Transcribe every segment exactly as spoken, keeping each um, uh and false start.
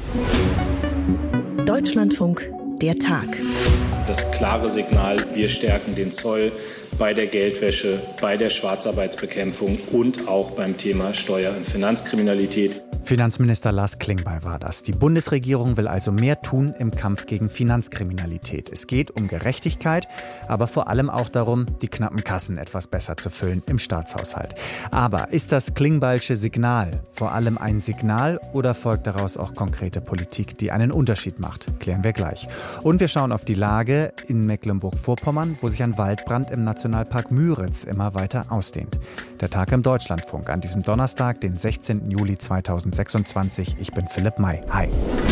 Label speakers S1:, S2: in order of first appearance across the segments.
S1: Deutschlandfunk, der Tag.
S2: Das klare Signal, wir stärken den Zoll bei der Geldwäsche, bei der Schwarzarbeitsbekämpfung und auch beim Thema Steuer- und Finanzkriminalität.
S3: Finanzminister Lars Klingbeil war das. Die Bundesregierung will also mehr tun im Kampf gegen Finanzkriminalität. Es geht um Gerechtigkeit, aber vor allem auch darum, die knappen Kassen etwas besser zu füllen im Staatshaushalt. Aber ist das Klingbeilsche Signal vor allem ein Signal oder folgt daraus auch konkrete Politik, die einen Unterschied macht? Klären wir gleich. Und wir schauen auf die Lage in Mecklenburg-Vorpommern, wo sich ein Waldbrand im Nationalpark Müritz immer weiter ausdehnt. Der Tag im Deutschlandfunk an diesem Donnerstag, den sechzehnten Juli zweitausendsechsundzwanzig. Ich bin Philipp May. Hi.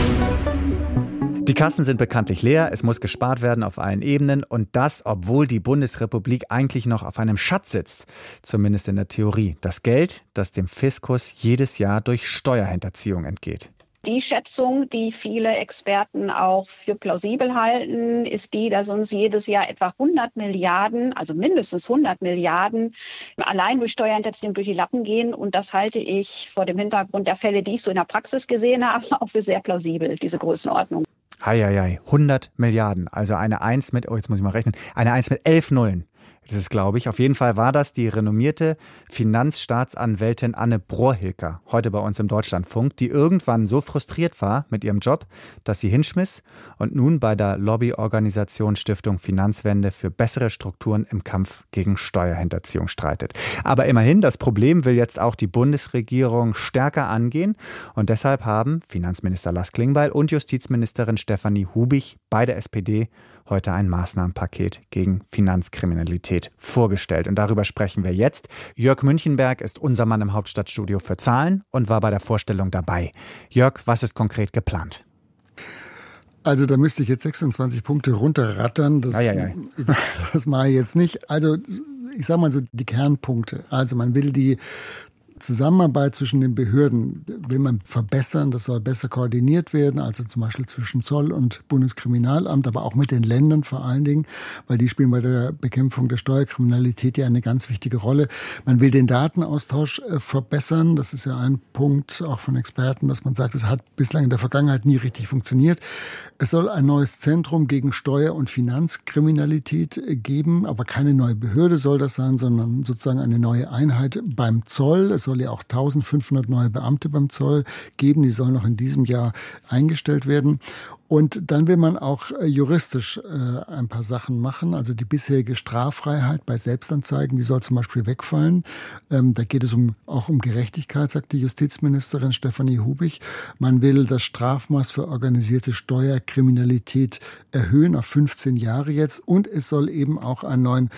S3: Die Kassen sind bekanntlich leer, es muss gespart werden auf allen Ebenen und das, obwohl die Bundesrepublik eigentlich noch auf einem Schatz sitzt, zumindest in der Theorie. Das Geld, das dem Fiskus jedes Jahr durch Steuerhinterziehung entgeht.
S4: Die Schätzung, die viele Experten auch für plausibel halten, ist die, dass uns jedes Jahr etwa hundert Milliarden, also mindestens hundert Milliarden, allein durch Steuerhinterziehung durch die Lappen gehen. Und das halte ich vor dem Hintergrund der Fälle, die ich so in der Praxis gesehen habe, auch für sehr plausibel, diese Größenordnung.
S3: Heieiei, hundert Milliarden, also eine Eins mit, oh jetzt muss ich mal rechnen, eine Eins mit elf Nullen. Das ist, glaube ich, auf jeden Fall war das die renommierte Finanzstaatsanwältin Anne Brohilker, heute bei uns im Deutschlandfunk, die irgendwann so frustriert war mit ihrem Job, dass sie hinschmiss und nun bei der Lobbyorganisation Stiftung Finanzwende für bessere Strukturen im Kampf gegen Steuerhinterziehung streitet. Aber immerhin, das Problem will jetzt auch die Bundesregierung stärker angehen und deshalb haben Finanzminister Lars Klingbeil und Justizministerin Stefanie Hubich, beide S P D, heute ein Maßnahmenpaket gegen Finanzkriminalität vorgestellt. Und darüber sprechen wir jetzt. Jörg Münchenberg ist unser Mann im Hauptstadtstudio für Zahlen und war bei der Vorstellung dabei. Jörg, was ist konkret geplant?
S5: Also da müsste ich jetzt sechsundzwanzig Punkte runterrattern. Das,
S3: ei, ei, ei.
S5: das mache ich jetzt nicht. Also ich sage mal so die Kernpunkte. Also man will die Zusammenarbeit zwischen den Behörden will man verbessern, das soll besser koordiniert werden, also zum Beispiel zwischen Zoll und Bundeskriminalamt, aber auch mit den Ländern vor allen Dingen, weil die spielen bei der Bekämpfung der Steuerkriminalität ja eine ganz wichtige Rolle. Man will den Datenaustausch verbessern, das ist ja ein Punkt auch von Experten, dass man sagt, es hat bislang in der Vergangenheit nie richtig funktioniert. Es soll ein neues Zentrum gegen Steuer- und Finanzkriminalität geben, aber keine neue Behörde soll das sein, sondern sozusagen eine neue Einheit beim Zoll. Es soll ja auch eintausendfünfhundert neue Beamte beim Zoll geben. Die sollen noch in diesem Jahr eingestellt werden. Und dann will man auch juristisch äh, ein paar Sachen machen. Also die bisherige Straffreiheit bei Selbstanzeigen, die soll zum Beispiel wegfallen. Ähm, da geht es um, auch um Gerechtigkeit, sagt die Justizministerin Stefanie Hubich. Man will das Strafmaß für organisierte Steuerkriminalität erhöhen auf fünfzehn Jahre jetzt. Und es soll eben auch einen neuen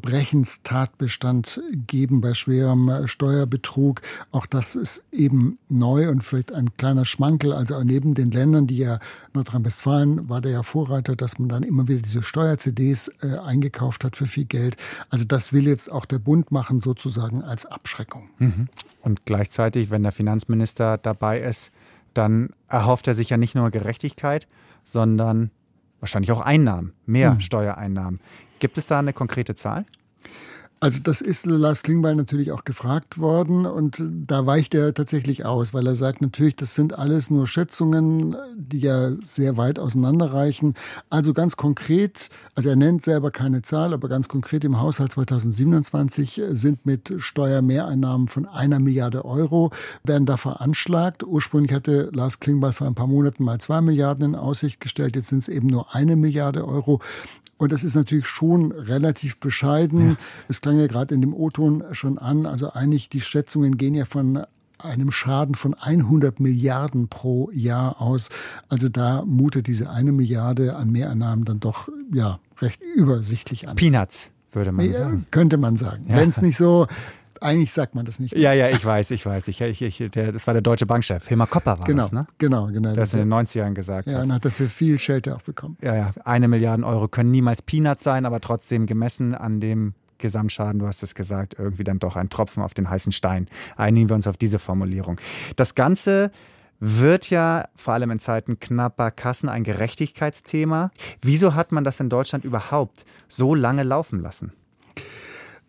S5: Verbrechenstatbestand geben bei schwerem Steuerbetrug. Auch das ist eben neu und vielleicht ein kleiner Schmankel. Also neben den Ländern, die ja Nordrhein-Westfalen war der ja Vorreiter, dass man dann immer wieder diese Steuer-C Ds äh, eingekauft hat für viel Geld. Also das will jetzt auch der Bund machen, sozusagen als Abschreckung.
S3: Mhm. Und gleichzeitig, wenn der Finanzminister dabei ist, dann erhofft er sich ja nicht nur Gerechtigkeit, sondern wahrscheinlich auch Einnahmen, mehr mhm. Steuereinnahmen. Gibt es da eine konkrete Zahl?
S5: Also das ist Lars Klingbeil natürlich auch gefragt worden und da weicht er tatsächlich aus, weil er sagt natürlich, das sind alles nur Schätzungen, die ja sehr weit auseinanderreichen. Also ganz konkret, also er nennt selber keine Zahl, aber ganz konkret im Haushalt zweitausendsiebenundzwanzig sind mit Steuermehreinnahmen von einer Milliarde Euro, werden da veranschlagt. Ursprünglich hatte Lars Klingbeil vor ein paar Monaten mal zwei Milliarden in Aussicht gestellt, jetzt sind es eben nur eine Milliarde Euro. Und das ist natürlich schon relativ bescheiden. Ja. Es klang ja gerade in dem O-Ton schon an. Also eigentlich die Schätzungen gehen ja von einem Schaden von hundert Milliarden pro Jahr aus. Also da mutet diese eine Milliarde an Mehreinnahmen dann doch ja recht übersichtlich an.
S3: Peanuts, würde man
S5: ja,
S3: sagen.
S5: Könnte man sagen. Ja. Wenn es nicht so... Eigentlich sagt man das nicht.
S3: Ja, ja, ich weiß, ich weiß. Ich, ich, ich, der, das war der deutsche Bankchef. Hilmar Kopper war
S5: genau,
S3: das, ne?
S5: Genau, genau.
S3: Der das in den neunzigern gesagt
S5: ja,
S3: hat.
S5: Ja, und hat dafür viel Schelte auch bekommen.
S3: Ja, ja. Eine Milliarde Euro können niemals Peanuts sein, aber trotzdem gemessen an dem Gesamtschaden, du hast es gesagt, irgendwie dann doch ein Tropfen auf den heißen Stein. Einigen wir uns auf diese Formulierung. Das Ganze wird ja vor allem in Zeiten knapper Kassen ein Gerechtigkeitsthema. Wieso hat man das in Deutschland überhaupt so lange laufen lassen?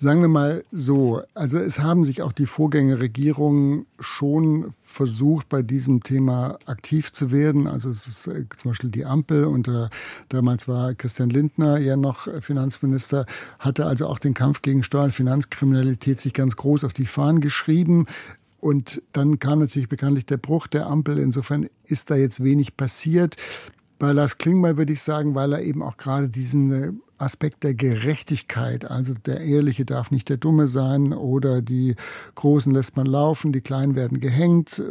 S5: Sagen wir mal so, also es haben sich auch die Vorgängerregierungen schon versucht, bei diesem Thema aktiv zu werden. Also es ist äh, zum Beispiel die Ampel, unter damals war Christian Lindner ja noch Finanzminister, hatte also auch den Kampf gegen Steuer- und Finanzkriminalität sich ganz groß auf die Fahnen geschrieben. Und dann kam natürlich bekanntlich der Bruch der Ampel. Insofern ist da jetzt wenig passiert. Bei Lars Klingbeil würde ich sagen, weil er eben auch gerade diesen Aspekt der Gerechtigkeit, also der Ehrliche darf nicht der Dumme sein oder die Großen lässt man laufen, die Kleinen werden gehängt,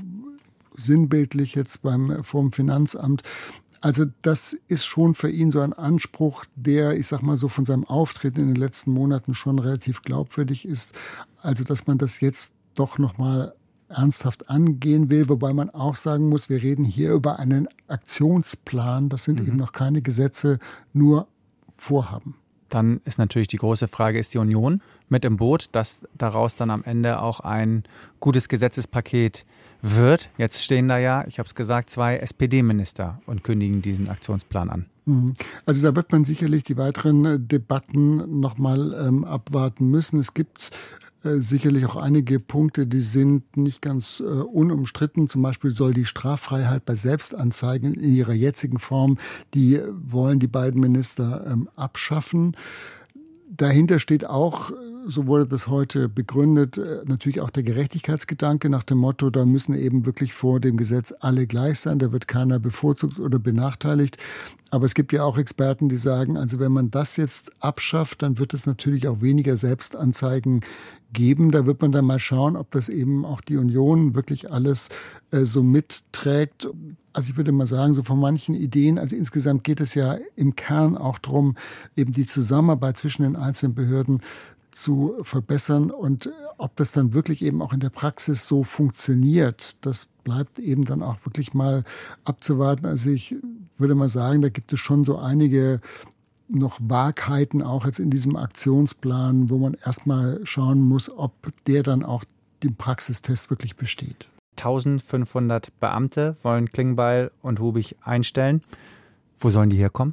S5: sinnbildlich jetzt beim vom Finanzamt. Also das ist schon für ihn so ein Anspruch, der, ich sag mal so, von seinem Auftreten in den letzten Monaten schon relativ glaubwürdig ist. Also dass man das jetzt doch noch mal ernsthaft angehen will, wobei man auch sagen muss, wir reden hier über einen Aktionsplan. Das sind mhm. eben noch keine Gesetze, nur Vorhaben.
S3: Dann ist natürlich die große Frage, ist die Union mit im Boot, dass daraus dann am Ende auch ein gutes Gesetzespaket wird? Jetzt stehen da ja, ich habe es gesagt, zwei S P D-Minister und kündigen diesen Aktionsplan an.
S5: Also da wird man sicherlich die weiteren Debatten noch mal ähm, abwarten müssen. Es gibt sicherlich auch einige Punkte, die sind nicht ganz äh, unumstritten. Zum Beispiel soll die Straffreiheit bei Selbstanzeigen in ihrer jetzigen Form, die wollen die beiden Minister ähm, abschaffen. Dahinter steht auch, so wurde das heute begründet, äh, natürlich auch der Gerechtigkeitsgedanke nach dem Motto, da müssen eben wirklich vor dem Gesetz alle gleich sein, da wird keiner bevorzugt oder benachteiligt. Aber es gibt ja auch Experten, die sagen, also wenn man das jetzt abschafft, dann wird es natürlich auch weniger Selbstanzeigen geben. Da wird man dann mal schauen, ob das eben auch die Union wirklich alles äh, so mitträgt. Also ich würde mal sagen, so von manchen Ideen, also insgesamt geht es ja im Kern auch darum, eben die Zusammenarbeit zwischen den einzelnen Behörden zu verbessern. Und ob das dann wirklich eben auch in der Praxis so funktioniert, das bleibt eben dann auch wirklich mal abzuwarten. Also ich würde mal sagen, da gibt es schon so einige noch Wahrheiten auch jetzt in diesem Aktionsplan, wo man erstmal schauen muss, ob der dann auch den Praxistest wirklich besteht.
S3: eintausendfünfhundert Beamte wollen Klingbeil und Hubig einstellen. Wo sollen die herkommen?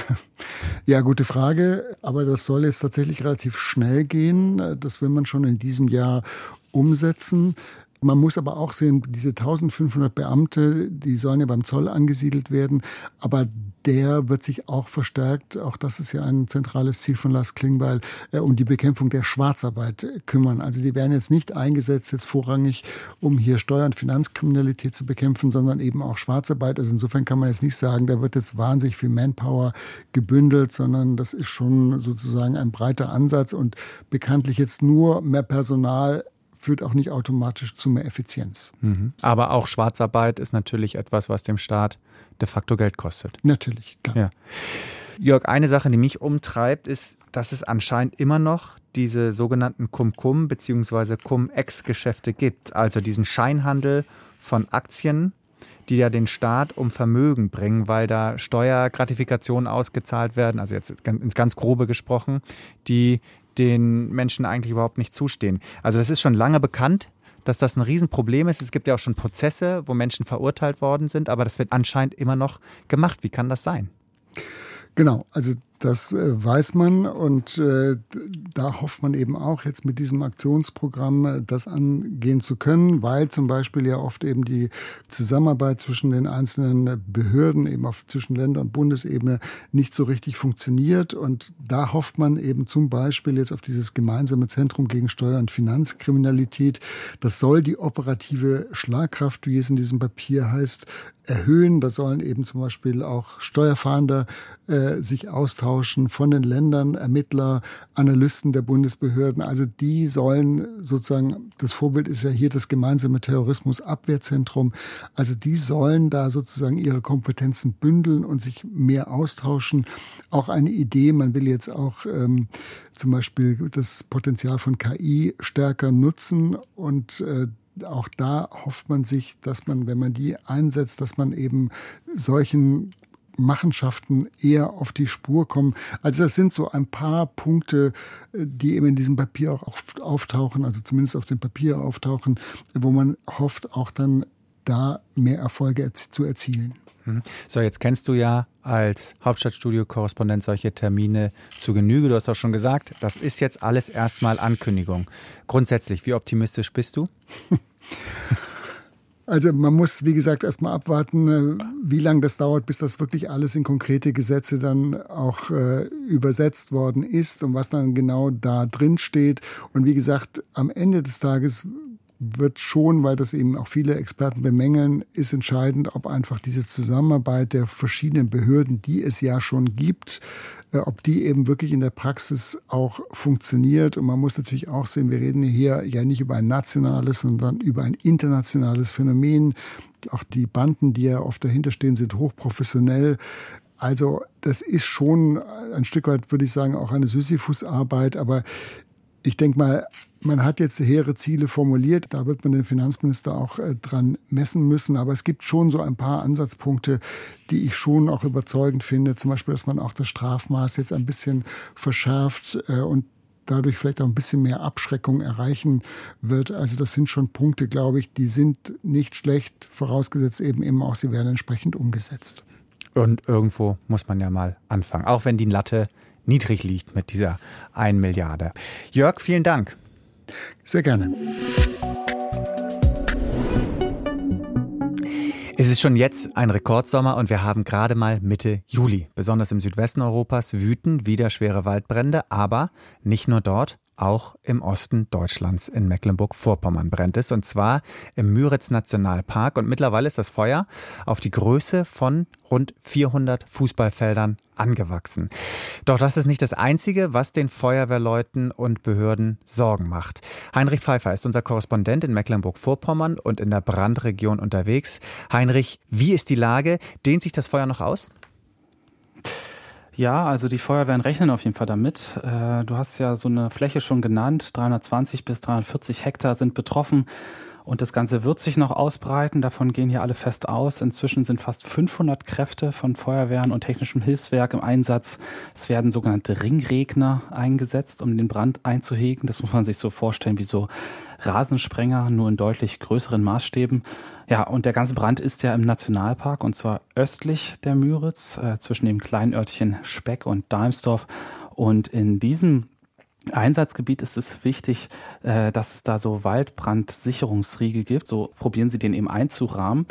S5: Ja, gute Frage. Aber das soll jetzt tatsächlich relativ schnell gehen. Das will man schon in diesem Jahr umsetzen. Man muss aber auch sehen, diese eintausendfünfhundert Beamte, die sollen ja beim Zoll angesiedelt werden. Aber der wird sich auch verstärkt, auch das ist ja ein zentrales Ziel von Lars Klingbeil, äh, um die Bekämpfung der Schwarzarbeit kümmern. Also die werden jetzt nicht eingesetzt, jetzt vorrangig, um hier Steuer- und Finanzkriminalität zu bekämpfen, sondern eben auch Schwarzarbeit. Also insofern kann man jetzt nicht sagen, da wird jetzt wahnsinnig viel Manpower gebündelt, sondern das ist schon sozusagen ein breiter Ansatz und bekanntlich jetzt nur mehr Personal führt auch nicht automatisch zu mehr Effizienz.
S3: Mhm. Aber auch Schwarzarbeit ist natürlich etwas, was dem Staat de facto Geld kostet.
S5: Natürlich, klar.
S3: Ja. Jörg, eine Sache, die mich umtreibt, ist, dass es anscheinend immer noch diese sogenannten Cum-Cum- bzw. Cum-Ex-Geschäfte gibt. Also diesen Scheinhandel von Aktien, die ja den Staat um Vermögen bringen, weil da Steuergratifikationen ausgezahlt werden, also jetzt ins ganz Grobe gesprochen, die den Menschen eigentlich überhaupt nicht zustehen. Also das ist schon lange bekannt, dass das ein Riesenproblem ist. Es gibt ja auch schon Prozesse, wo Menschen verurteilt worden sind, aber das wird anscheinend immer noch gemacht. Wie kann das sein?
S5: Genau, also das äh, weiß man und äh, da hofft man eben auch jetzt mit diesem Aktionsprogramm äh, das angehen zu können, weil zum Beispiel ja oft eben die Zusammenarbeit zwischen den einzelnen Behörden, eben auf zwischen Länder- und Bundesebene nicht so richtig funktioniert und da hofft man eben zum Beispiel jetzt auf dieses gemeinsame Zentrum gegen Steuer- und Finanzkriminalität. Das soll die operative Schlagkraft, wie es in diesem Papier heißt, erhöhen. Da sollen eben zum Beispiel auch Steuerfahnder äh, sich austauschen von den Ländern, Ermittler, Analysten der Bundesbehörden. Also die sollen sozusagen, das Vorbild ist ja hier das gemeinsame Terrorismusabwehrzentrum, also die sollen da sozusagen ihre Kompetenzen bündeln und sich mehr austauschen. Auch eine Idee, man will jetzt auch ähm, zum Beispiel das Potenzial von K I stärker nutzen und äh, auch da hofft man sich, dass man, wenn man die einsetzt, dass man eben solchen Machenschaften eher auf die Spur kommen. Also das sind so ein paar Punkte, die eben in diesem Papier auch auftauchen, also zumindest auf dem Papier auftauchen, wo man hofft, auch dann da mehr Erfolge zu erzielen.
S3: So, jetzt kennst du ja als Hauptstadtstudio-Korrespondent solche Termine zu Genüge. Du hast auch schon gesagt, das ist jetzt alles erstmal Ankündigung. Grundsätzlich, wie optimistisch bist du?
S5: Also man muss, wie gesagt, erstmal abwarten, wie lange das dauert, bis das wirklich alles in konkrete Gesetze dann auch äh, übersetzt worden ist und was dann genau da drin steht. Und wie gesagt, am Ende des Tages wird schon, weil das eben auch viele Experten bemängeln, ist entscheidend, ob einfach diese Zusammenarbeit der verschiedenen Behörden, die es ja schon gibt, ob die eben wirklich in der Praxis auch funktioniert. Und man muss natürlich auch sehen, wir reden hier ja nicht über ein nationales, sondern über ein internationales Phänomen. Auch die Banden, die ja oft dahinter stehen, sind hochprofessionell. Also das ist schon ein Stück weit, würde ich sagen, auch eine Sisyphus-Arbeit. Aber ich denke mal, man hat jetzt hehre Ziele formuliert. Da wird man den Finanzminister auch äh, dran messen müssen. Aber es gibt schon so ein paar Ansatzpunkte, die ich schon auch überzeugend finde. Zum Beispiel, dass man auch das Strafmaß jetzt ein bisschen verschärft äh, und dadurch vielleicht auch ein bisschen mehr Abschreckung erreichen wird. Also das sind schon Punkte, glaube ich, die sind nicht schlecht, vorausgesetzt eben eben auch, sie werden entsprechend umgesetzt.
S3: Und irgendwo muss man ja mal anfangen, auch wenn die Latte niedrig liegt mit dieser eine Milliarde. Jörg, vielen Dank.
S5: Sehr gerne.
S3: Es ist schon jetzt ein Rekordsommer und wir haben gerade mal Mitte Juli. Besonders im Südwesten Europas wüten wieder schwere Waldbrände, aber nicht nur dort. Auch im Osten Deutschlands in Mecklenburg-Vorpommern brennt es, und zwar im Müritz-Nationalpark. Und mittlerweile ist das Feuer auf die Größe von rund vierhundert Fußballfeldern angewachsen. Doch das ist nicht das Einzige, was den Feuerwehrleuten und Behörden Sorgen macht. Heinrich Pfeiffer ist unser Korrespondent in Mecklenburg-Vorpommern und in der Brandregion unterwegs. Heinrich, wie ist die Lage? Dehnt sich das Feuer noch aus?
S6: Ja, also die Feuerwehren rechnen auf jeden Fall damit. Du hast ja so eine Fläche schon genannt, dreihundertzwanzig bis dreihundertvierzig Hektar sind betroffen. Und das Ganze wird sich noch ausbreiten, davon gehen hier alle fest aus. Inzwischen sind fast fünfhundert Kräfte von Feuerwehren und technischem Hilfswerk im Einsatz. Es werden sogenannte Ringregner eingesetzt, um den Brand einzuhegen. Das muss man sich so vorstellen wie so Rasensprenger, nur in deutlich größeren Maßstäben. Ja, und der ganze Brand ist ja im Nationalpark, und zwar östlich der Müritz, äh, zwischen dem kleinen Örtchen Speck und Dalmsdorf. Und in diesem Einsatzgebiet ist es wichtig, äh, dass es da so Waldbrandsicherungsriegel gibt. So probieren sie den eben einzurahmen.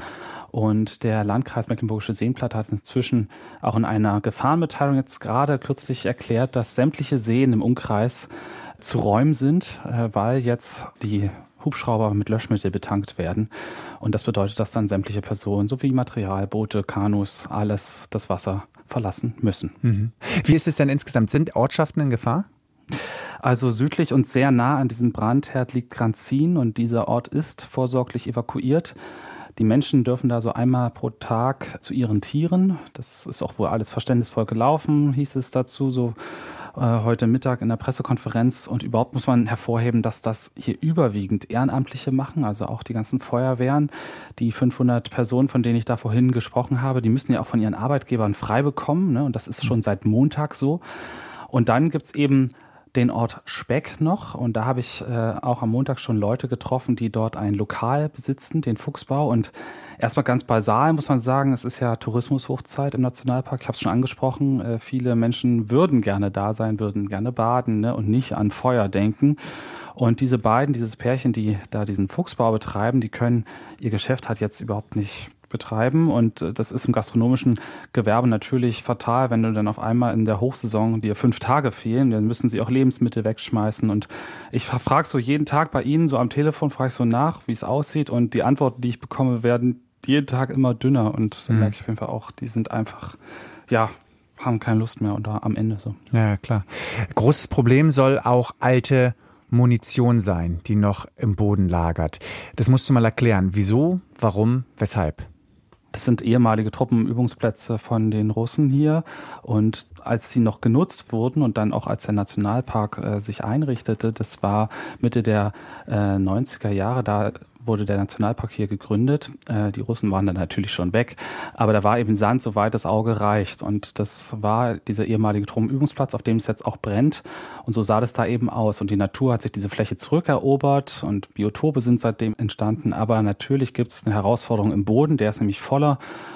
S6: Und der Landkreis Mecklenburgische Seenplatte hat inzwischen auch in einer Gefahrenmitteilung jetzt gerade kürzlich erklärt, dass sämtliche Seen im Umkreis zu räumen sind, äh, weil jetzt die Hubschrauber mit Löschmittel betankt werden. Und das bedeutet, dass dann sämtliche Personen sowie Material, Boote, Kanus, alles das Wasser verlassen müssen.
S3: Mhm. Wie ist es denn insgesamt? Sind Ortschaften in Gefahr?
S6: Also südlich und sehr nah an diesem Brandherd liegt Granzin, und dieser Ort ist vorsorglich evakuiert. Die Menschen dürfen da so einmal pro Tag zu ihren Tieren. Das ist auch wohl alles verständnisvoll gelaufen, hieß es dazu, so äh, heute Mittag in der Pressekonferenz. Und überhaupt muss man hervorheben, dass das hier überwiegend Ehrenamtliche machen, also auch die ganzen Feuerwehren. Die fünfhundert Personen, von denen ich da vorhin gesprochen habe, die müssen ja auch von ihren Arbeitgebern frei bekommen, ne? Und das ist schon seit Montag so. Und dann gibt's eben den Ort Speck noch, und da habe ich äh, auch am Montag schon Leute getroffen, die dort ein Lokal besitzen, den Fuchsbau. Und erstmal ganz basal muss man sagen, es ist ja Tourismushochzeit im Nationalpark, ich habe es schon angesprochen, äh, viele Menschen würden gerne da sein, würden gerne baden, ne, und nicht an Feuer denken. Und diese beiden, dieses Pärchen, die da diesen Fuchsbau betreiben, die können ihr Geschäft halt jetzt überhaupt nicht betreiben, und das ist im gastronomischen Gewerbe natürlich fatal, wenn du dann auf einmal in der Hochsaison dir fünf Tage fehlen, dann müssen sie auch Lebensmittel wegschmeißen. Und ich frage so jeden Tag bei ihnen so am Telefon, frage ich so nach, wie es aussieht, und die Antworten, die ich bekomme, werden jeden Tag immer dünner, und dann mhm. merke ich auf jeden Fall auch, die sind einfach, ja, haben keine Lust mehr, oder am Ende so.
S3: Ja, klar. Großes Problem soll auch alte Munition sein, die noch im Boden lagert. Das musst du mal erklären. Wieso, warum, weshalb?
S6: Das sind ehemalige Truppenübungsplätze von den Russen hier, und als sie noch genutzt wurden und dann auch als der Nationalpark äh, sich einrichtete, das war Mitte der äh, neunziger Jahre, da wurde der Nationalpark hier gegründet. Äh, die Russen waren dann natürlich schon weg, aber da war eben Sand, soweit das Auge reicht, und das war dieser ehemalige Truppenübungsplatz, auf dem es jetzt auch brennt, und so sah das da eben aus, und die Natur hat sich diese Fläche zurückerobert und Biotope sind seitdem entstanden, aber natürlich gibt es eine Herausforderung im Boden, der ist nämlich voller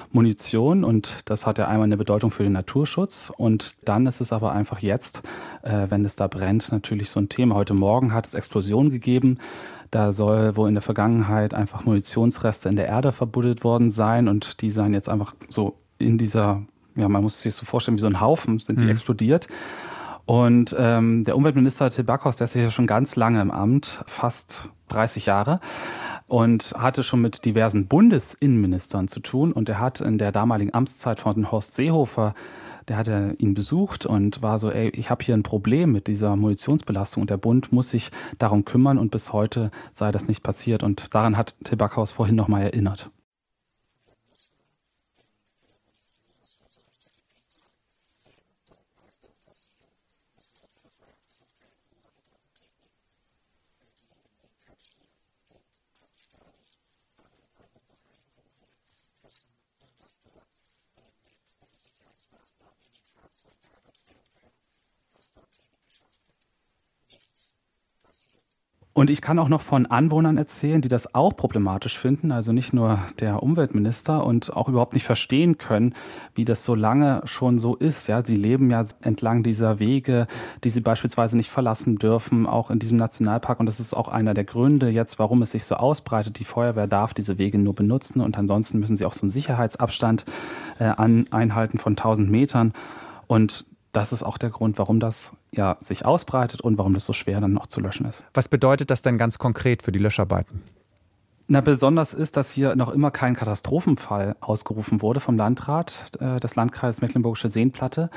S6: Munition und das hat ja einmal eine Bedeutung für den Naturschutz und dann ist es aber einfach jetzt, äh, wenn es da brennt, natürlich so ein Thema. Heute Morgen hat es Explosionen gegeben. Da soll wohl in der Vergangenheit einfach Munitionsreste in der Erde verbuddelt worden sein und die seien jetzt einfach so in dieser, ja, man muss es sich so vorstellen, wie so ein Haufen, sind die mhm. explodiert. Und ähm, der Umweltminister Till Backhaus, der ist ja schon ganz lange im Amt, fast dreißig Jahre, und hatte schon mit diversen Bundesinnenministern zu tun. Und er hat in der damaligen Amtszeit von Horst Seehofer, der hatte ihn besucht und war so, ey, ich habe hier ein Problem mit dieser Munitionsbelastung und der Bund muss sich darum kümmern und bis heute sei das nicht passiert. Und daran hat Till Backhaus vorhin nochmal erinnert. Und ich kann auch noch von Anwohnern erzählen, die das auch problematisch finden, also nicht nur der Umweltminister und auch überhaupt nicht verstehen können, wie das so lange schon so ist. Ja, sie leben ja entlang dieser Wege, die sie beispielsweise nicht verlassen dürfen, auch in diesem Nationalpark. Und das ist auch einer der Gründe jetzt, warum es sich so ausbreitet. Die Feuerwehr darf diese Wege nur benutzen und ansonsten müssen sie auch so einen Sicherheitsabstand äh, an, einhalten von tausend Metern. Und das ist auch der Grund, warum das ja sich ausbreitet und warum das so schwer dann noch zu löschen ist.
S3: Was bedeutet das denn ganz konkret für die Löscharbeiten?
S6: Na, besonders ist, dass hier noch immer kein Katastrophenfall ausgerufen wurde vom Landrat äh, des Landkreises Mecklenburgische Seenplatte.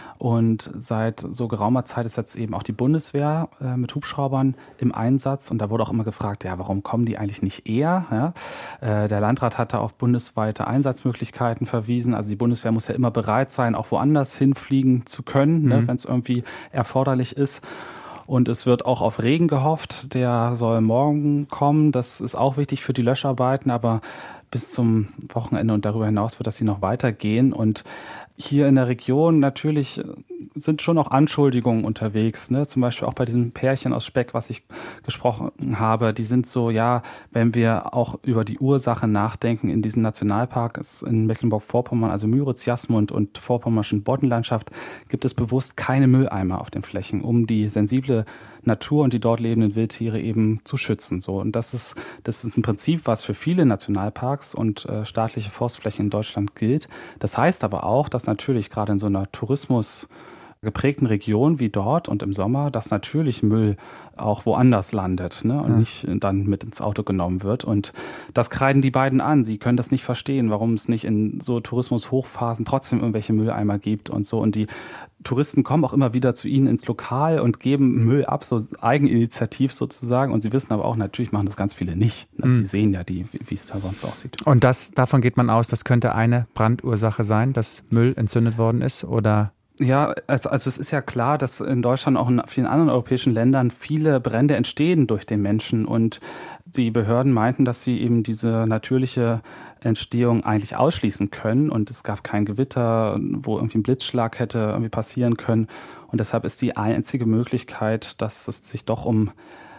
S6: Und seit so geraumer Zeit ist jetzt eben auch die Bundeswehr äh, mit Hubschraubern im Einsatz. Und da wurde auch immer gefragt, ja, warum kommen die eigentlich nicht eher? Ja? Äh, der Landrat hat da auf bundesweite Einsatzmöglichkeiten verwiesen. Also die Bundeswehr muss ja immer bereit sein, auch woanders hinfliegen zu können, mhm. ne, wenn es irgendwie erforderlich ist. Und es wird auch auf Regen gehofft. Der soll morgen kommen. Das ist auch wichtig für die Löscharbeiten. Aber bis zum Wochenende und darüber hinaus wird das hier noch weitergehen. Und hier in der Region natürlich sind schon auch Anschuldigungen unterwegs, ne? Zum Beispiel auch bei diesem Pärchen aus Speck, was ich gesprochen habe. Die sind so, ja, wenn wir auch über die Ursache nachdenken in diesem Nationalpark, ist in Mecklenburg-Vorpommern, also Müritz, Jasmund und vorpommerschen Boddenlandschaft, gibt es bewusst keine Mülleimer auf den Flächen, um die sensible Natur und die dort lebenden Wildtiere eben zu schützen. So. Und das ist, das ist ein Prinzip, was für viele Nationalparks und äh, staatliche Forstflächen in Deutschland gilt. Das heißt aber auch, dass natürlich gerade in so einer Tourismus geprägten Region wie dort und im Sommer, dass natürlich Müll auch woanders landet, ne, und ja. nicht dann mit ins Auto genommen wird. Und das kreiden die beiden an. Sie können das nicht verstehen, warum es nicht in so Tourismus-Hochphasen trotzdem irgendwelche Mülleimer gibt und so. Und die Touristen kommen auch immer wieder zu ihnen ins Lokal und geben Müll ab, so eigeninitiativ sozusagen. Und sie wissen aber auch, natürlich machen das ganz viele nicht. Mhm. Sie sehen ja, die, wie es da sonst aussieht.
S3: Und das, davon geht man aus, das könnte eine Brandursache sein, dass Müll entzündet worden ist, oder?
S6: Ja, also, also es ist ja klar, dass in Deutschland auch in vielen anderen europäischen Ländern viele Brände entstehen durch den Menschen und die Behörden meinten, dass sie eben diese natürliche Entstehung eigentlich ausschließen können und es gab kein Gewitter, wo irgendwie ein Blitzschlag hätte irgendwie passieren können und deshalb ist die einzige Möglichkeit, dass es sich doch um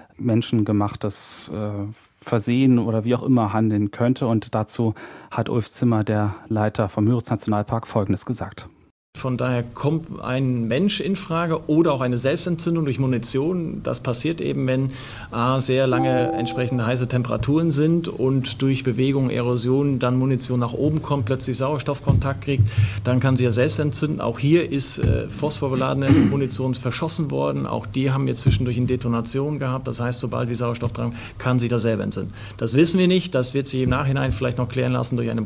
S6: menschengemachtes äh, Versehen oder wie auch immer handeln könnte und dazu hat Ulf Zimmer, der Leiter vom Müritz Nationalpark, Folgendes gesagt.
S7: Von daher kommt ein Mensch in Frage oder auch eine Selbstentzündung durch Munition. Das passiert eben, wenn A, sehr lange entsprechende heiße Temperaturen sind und durch Bewegung, Erosion dann Munition nach oben kommt, plötzlich Sauerstoffkontakt kriegt, dann kann sie ja selbst entzünden. Auch hier ist äh, phosphorbeladene Munition verschossen worden. Auch die haben wir zwischendurch in Detonation gehabt. Das heißt, sobald wir Sauerstoff tragen, kann sie da selber entzünden. Das wissen wir nicht. Das wird sich im Nachhinein vielleicht noch klären lassen durch eine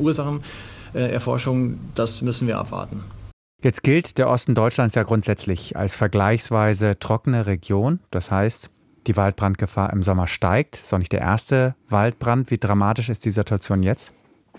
S7: Ursachenerforschung. Das müssen wir abwarten.
S3: Jetzt gilt der Osten Deutschlands ja grundsätzlich als vergleichsweise trockene Region. Das heißt, die Waldbrandgefahr im Sommer steigt. Das ist auch nicht der erste Waldbrand. Wie dramatisch ist die Situation jetzt?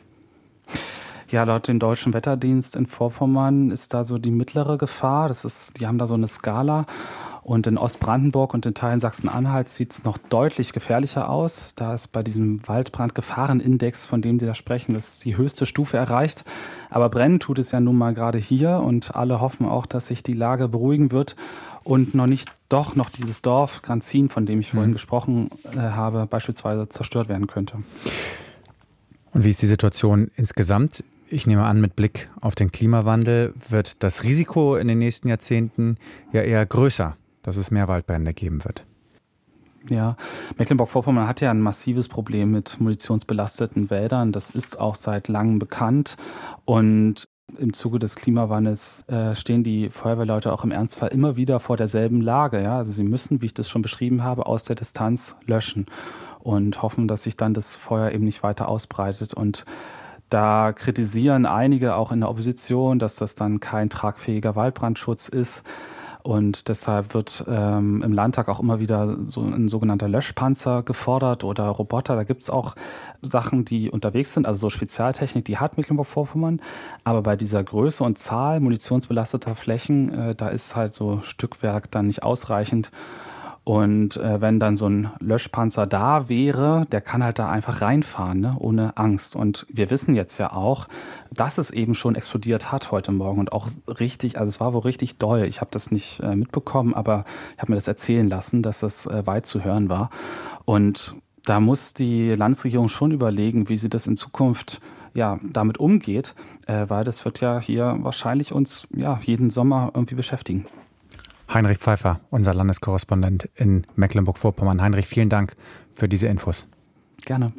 S6: Ja, laut dem Deutschen Wetterdienst in Vorpommern ist da so die mittlere Gefahr. Das ist, die haben da so eine Skala. Und in Ostbrandenburg und in Teilen Sachsen-Anhalt sieht es noch deutlich gefährlicher aus. Da ist bei diesem Waldbrandgefahrenindex, von dem Sie da sprechen, das ist die höchste Stufe erreicht. Aber brennen tut es ja nun mal gerade hier und alle hoffen auch, dass sich die Lage beruhigen wird und noch nicht doch noch dieses Dorf Granzin, von dem ich vorhin mhm. gesprochen äh, habe, beispielsweise zerstört werden könnte.
S3: Und wie ist die Situation insgesamt Ich nehme an, mit Blick auf den Klimawandel wird das Risiko in den nächsten Jahrzehnten ja eher größer, dass es mehr Waldbrände geben wird.
S6: Ja, Mecklenburg-Vorpommern hat ja ein massives Problem mit munitionsbelasteten Wäldern. Das ist auch seit langem bekannt. Und im Zuge des Klimawandels äh, stehen die Feuerwehrleute auch im Ernstfall immer wieder vor derselben Lage. Ja? Also sie müssen, wie ich das schon beschrieben habe, aus der Distanz löschen und hoffen, dass sich dann das Feuer eben nicht weiter ausbreitet. Und da kritisieren einige auch in der Opposition, dass das dann kein tragfähiger Waldbrandschutz ist. Und deshalb wird ähm, im Landtag auch immer wieder so ein sogenannter Löschpanzer gefordert oder Roboter. Da gibt's auch Sachen, die unterwegs sind, also so Spezialtechnik, die hat Mecklenburg-Vorpommern. Aber bei dieser Größe und Zahl munitionsbelasteter Flächen, äh, da ist halt so Stückwerk dann nicht ausreichend. Und äh, wenn dann so ein Löschpanzer da wäre, der kann halt da einfach reinfahren, ne, ohne Angst. Und wir wissen jetzt ja auch, dass es eben schon explodiert hat heute Morgen und auch richtig, also es war wohl richtig doll. Ich habe das nicht äh, mitbekommen, aber ich habe mir das erzählen lassen, dass das äh, weit zu hören war. Und da muss die Landesregierung schon überlegen, wie sie das in Zukunft ja damit umgeht, äh, weil das wird ja hier wahrscheinlich uns ja jeden Sommer irgendwie beschäftigen.
S3: Heinrich Pfeiffer, unser Landeskorrespondent in Mecklenburg-Vorpommern. Heinrich, vielen Dank für diese Infos.
S6: Gerne.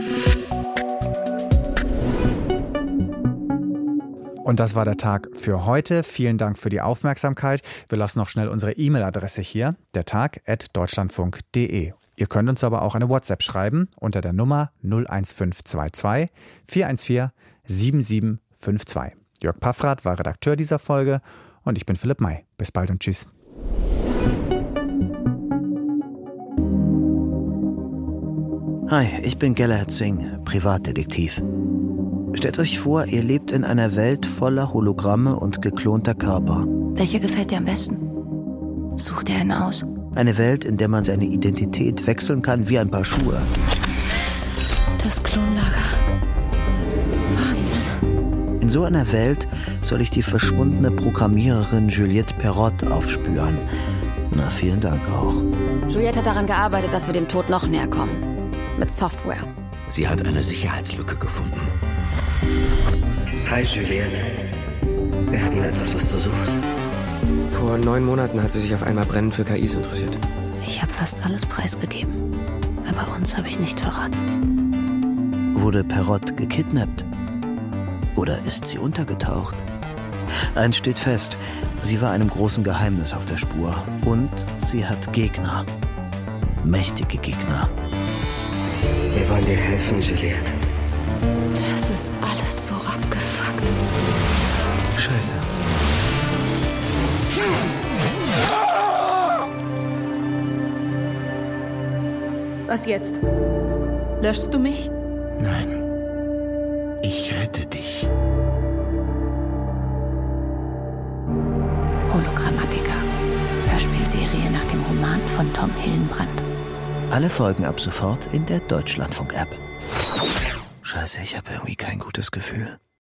S3: Und das war der Tag für heute. Vielen Dank für die Aufmerksamkeit. Wir lassen noch schnell unsere E-Mail-Adresse hier, dertag at deutschlandfunk punkt de. Ihr könnt uns aber auch eine WhatsApp schreiben unter der Nummer null eins fünf zwei zwei vier eins vier sieben sieben fünf zwei. Jörg Paffrath war Redakteur dieser Folge und ich bin Philipp May. Bis bald und tschüss.
S8: Hi, ich bin Gellert Singh, Privatdetektiv. Stellt euch vor, ihr lebt in einer Welt voller Hologramme und geklonter Körper.
S9: Welcher gefällt dir am besten? Such dir einen aus.
S8: Eine Welt, in der man seine Identität wechseln kann wie ein Paar Schuhe.
S9: Das Klonlager. Wahnsinn.
S8: In so einer Welt soll ich die verschwundene Programmiererin Juliette Perrott aufspüren. Na, vielen Dank auch.
S9: Juliette hat daran gearbeitet, dass wir dem Tod noch näher kommen. Mit Software.
S10: Sie hat eine Sicherheitslücke gefunden. Hi Juliette. Wir haben etwas, was du suchst.
S11: Vor neun Monaten hat sie sich auf einmal brennend für K Is interessiert.
S9: Ich habe fast alles preisgegeben. Aber uns habe ich nicht verraten.
S8: Wurde Perrott gekidnappt? Oder ist sie untergetaucht? Eins steht fest, sie war einem großen Geheimnis auf der Spur. Und sie hat Gegner. Mächtige Gegner.
S10: Wir wollen dir helfen, Juliette.
S9: Das ist alles so abgefuckt.
S8: Scheiße.
S12: Was jetzt? Löschst du mich?
S10: Nein. Ich rette dich.
S9: Hologrammatica. Hörspielserie nach dem Roman von Tom Hillenbrand.
S8: Alle Folgen ab sofort in der Deutschlandfunk-App. Scheiße, ich habe irgendwie kein gutes Gefühl.